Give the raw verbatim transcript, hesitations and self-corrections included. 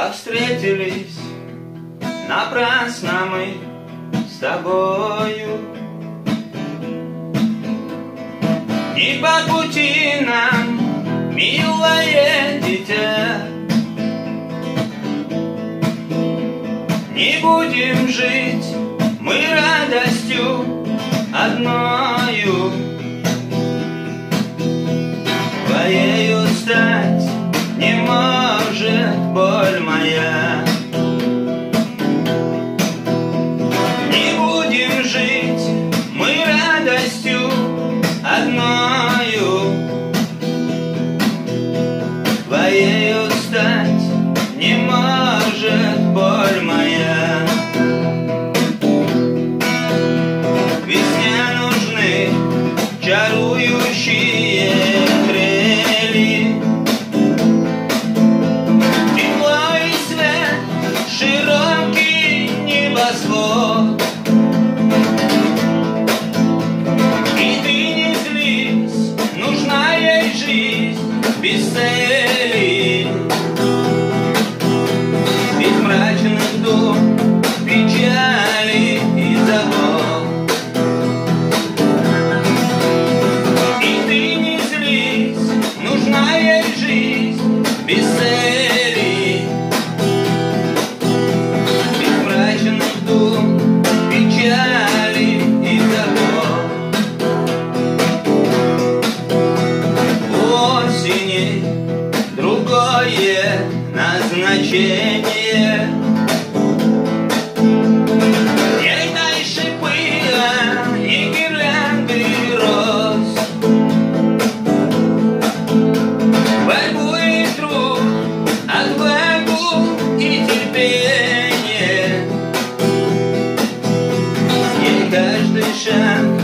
А встретились напрасно мы с тобою. Не по пути нам, милое дитя, не будем жить мы радостью одною. Твоею стать не может боль моя. Не будем жить мы радостью одною. Твоею стать не может боль моя. Весне нужны чарующие трели, тепло и свет, широкий небосвод. И ты не злись, нужна ей жизнь без цели, без мрачных дум, печали и забот. И ты не злись, нужна ей жизнь без цели, без мрачных дум, печали и забот. Осени другое назначение. Ей дай шипы и гирлянды роз, борьбу и труд, отвагу и терпение. Ей каждый шаг